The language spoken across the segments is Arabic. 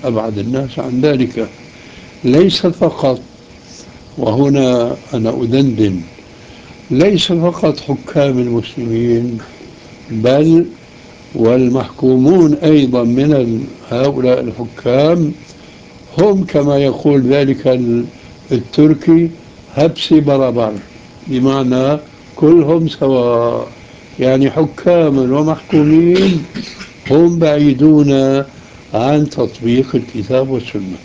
أبعد الناس عن ذلك. ليس فقط، وهنا أنا أدندن، ليس فقط حكام المسلمين، بل والمحكومون أيضا من هؤلاء الحكام هم كما يقول ذلك التركي هبسي برابر، بمعنى كلهم سواء، يعني حكام ومحكومين هم بعيدون عن تطبيق الكتاب والسنة.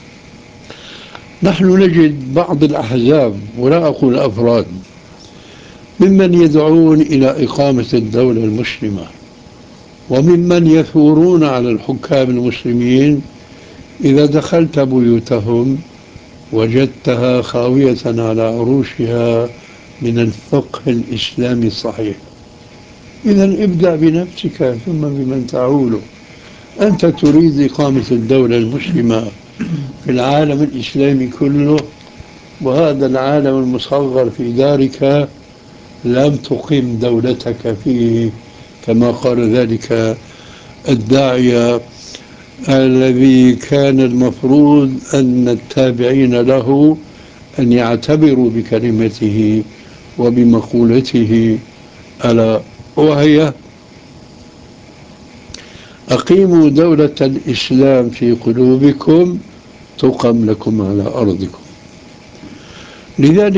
نحن نجد بعض الأحزاب، ولا أقول أفراد، ممن يدعون إلى إقامة الدولة المسلمة، وممن يثورون على الحكام المسلمين. إذا دخلت بيوتهم وجدتها خاوية على عروشها من الفقه الإسلامي الصحيح. إذا ابدأ بنفسك ثم بمن تعول. أنت تريد إقامة الدولة المسلمة في العالم الإسلامي كله، وهذا العالم المصغر في دارك لم تقم دولتك فيه، كما قال ذلك الداعية الذي كان المفروض أن التابعين له أن يعتبروا بكلمته وبمقولته، ألا وهي: أقيموا دولة الإسلام في قلوبكم تقم لكم على أرضكم. لذلك